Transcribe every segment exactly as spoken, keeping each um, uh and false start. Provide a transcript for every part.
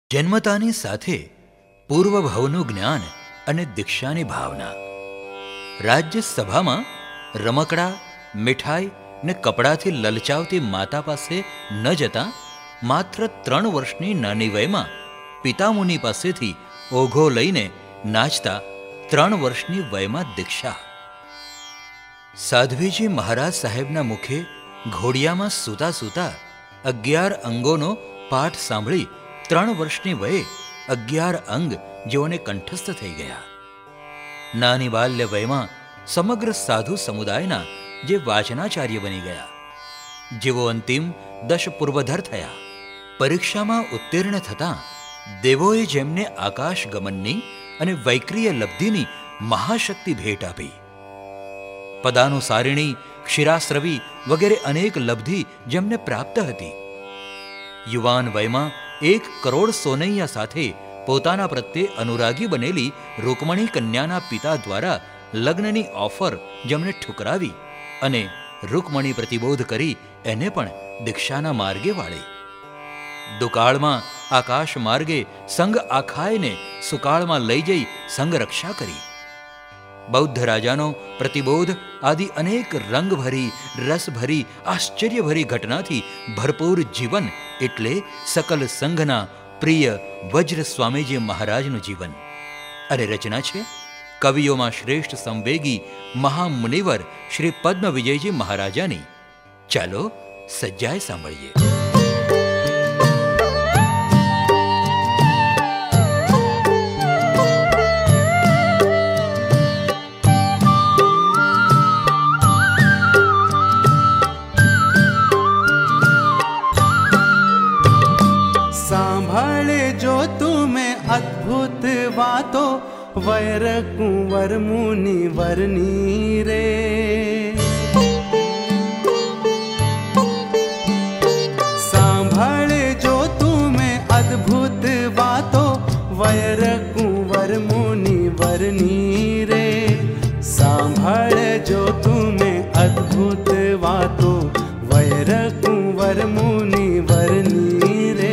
જન્મતાની સાથે પૂર્વભાવનું જ્ઞાન અને દીક્ષાની ભાવના. રાજ્યસભામાં રમકડા, મીઠાઈ ને કપડાથી લલચાવતી માતા પાસે ન જતાં માત્ર ત્રણ વર્ષની નાની વયમાં પિતામુનિ પાસેથી ઓઘો લઈને નાચતા ત્રણ વર્ષની વયમાં દીક્ષા. સાધ્વીજી મહારાજ સાહેબના મુખે ઘોડિયામાં સૂતા સૂતા અગિયાર અંગોનો પાઠ સાંભળી ત્રણ વર્ષની વયે અગિયાર અંગ જેઓને કંઠસ્થ થઈ ગયા. નાની બાલ્ય વયમાં સમગ્ર સાધુ સમુદાયના જે વાચનાચાર્ય બની ગયા, જેઓ અંતિમ દશ પૂર્વધર થયા. પરીક્ષામાં ઉત્તીર્ણ થતાં દેવોએ જેમને આકાશ ગમનની અને વૈક્રિય લબ્ધિની મહાશક્તિ ભેટ આપી. પદાનુસારિણી, ક્ષીરાસ્રવી વગેરે અનેક લબ્ધિ જેમને પ્રાપ્ત હતી. યુવાન વયમાં એક કરોડ સોનૈયા સાથે પોતાના પ્રત્યે અનુરાગી બનેલી રૂકમણી કન્યાના પિતા દ્વારા લગ્નની ઓફર જેમણે ઠુકરાવી અને રૂકમણી પ્રતિબોધ કરી એને પણ દીક્ષાના માર્ગે વાળી. દુકાળમાં આકાશ માર્ગે સંઘ આખાયને સુકાળમાં લઈ જઈ સંઘ રક્ષા કરી. બૌદ્ધ રાજાનો પ્રતિબોધ આદિ અનેક રંગભરી, રસભરી, આશ્ચર્યભરી ઘટનાથી ભરપૂર જીવન એટલે સકલ સંઘના પ્રિય વજ્ર સ્વામીજી મહારાજનું જીવન. અને રચના છે કવિઓમાં શ્રેષ્ઠ સંવેગી મહામુનિવર શ્રી પદ્મ વિજયજી મહારાજાની. ચાલો સજ્જાએ સાંભળીએ. सांभळे जो तुम्हें अद्भुत बातों वैर कुंवर मुनि वरनी रे. सांभळे जो तुम्हें अद्भुत बातों वैर कुंवर मुनि वरनी रे. सांभळे जो तुम्हें अद्भुत बातों वैर कुंवर मुनि वरनी रे.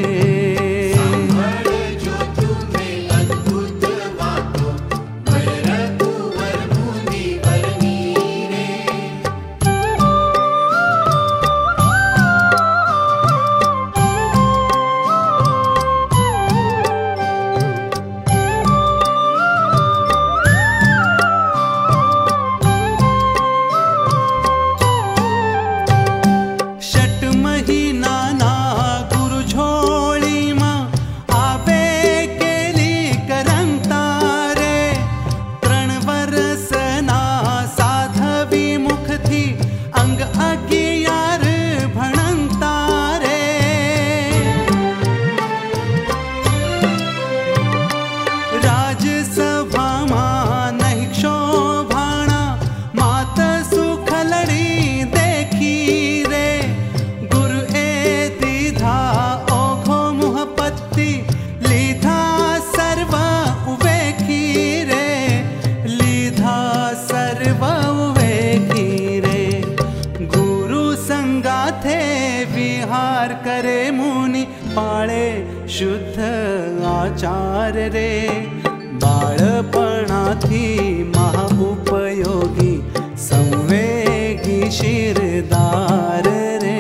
करे मुनि पाळे शुद्ध आचार रे. बाळपणाथी महा उपयोगी संवेगी शिरदार रे.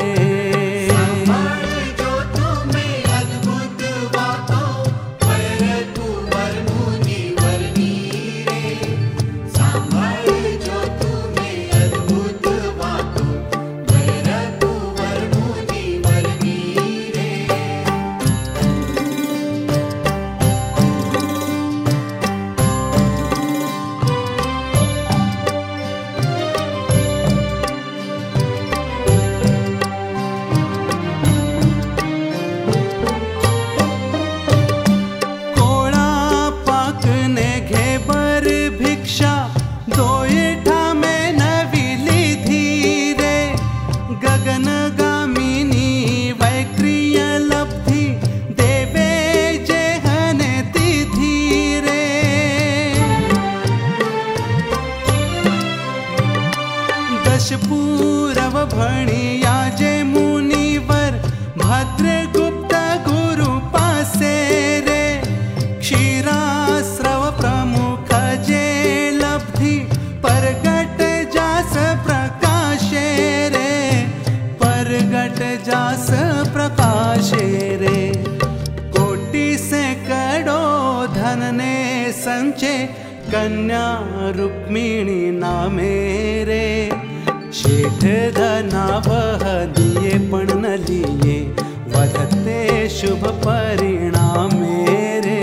संचे कन्या रुक्मिणी नामे रे। शेठ धनावह दिए पण न लिए, वधते शुभ परिणामे रे।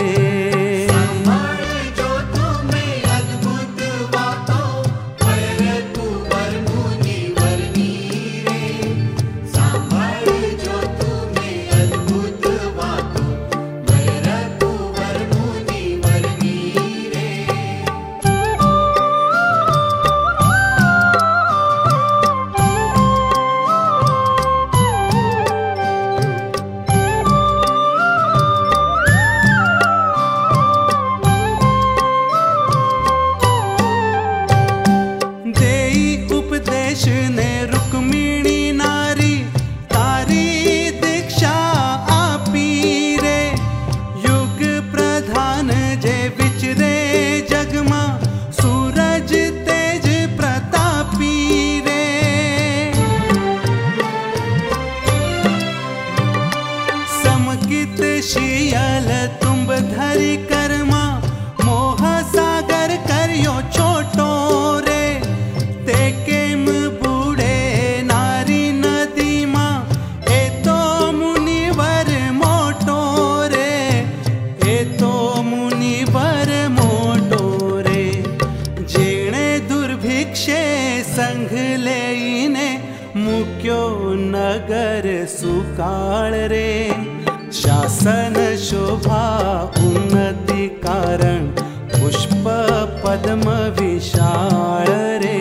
शियल तुम्ब धरी कर्मा, मोह सागर करियो छोटो रे। ते केम बूढ़े नारी नदी मा, ए तो मुनिवर मोटो रे, ए तो मुनिवर मोटो रे। जेणे दुर्भिक्षे संघ लेने, मुक्यो नगर सुकाळ रे। शासन शोभा उन्नति कारण, पुष्प पद्म विशाल रे।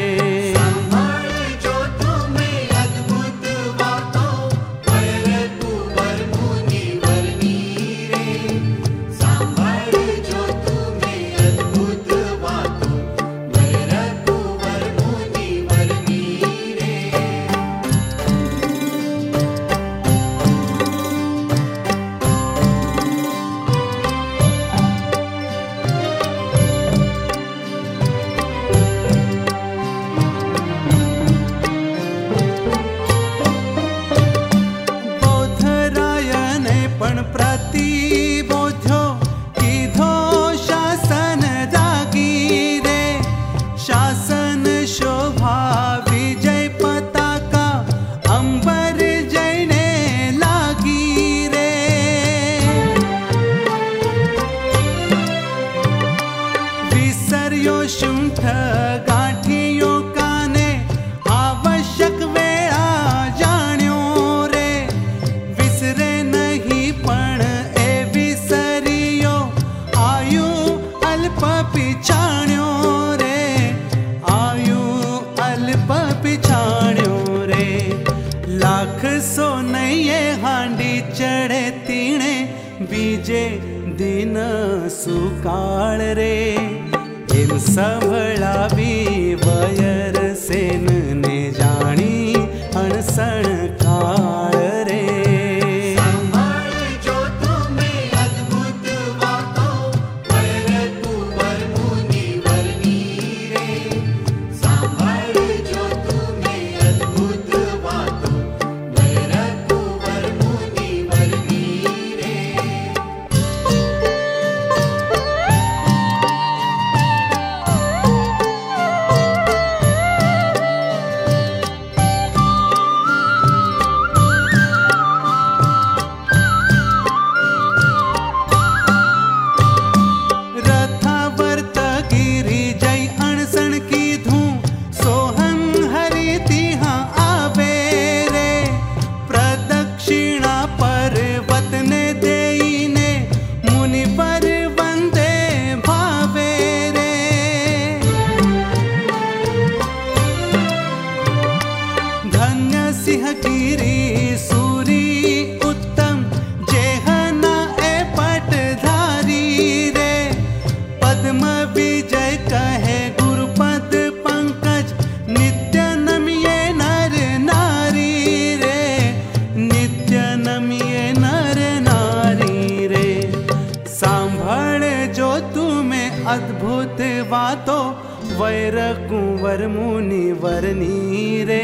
शुंठ गांठियों काने, आवश्यक वेळा जाण्यो रे। विसरे नहीं पण ए विसरियो, आयु अल्प पिछाण्यो रे, आयु अल्प पिछाण्यो रे। लाख सोनये हांडी चढ़े तीणे, बीजे दिन सुकाळ रे। एम संभळावी वयर सेन ने जाणी अणसण काळ रे। सिंहगिरी सूरी उत्तम, जेहना ए पटधारी रे। पद्म विजय कहे गुरुपद पंकज, नित्य नमिये नर नारी रे, नित्य नमिये नर नारी रे। सांभळ जो तुम्हें अद्भुत बातो, वैर कुंवर मुनि वरनी रे।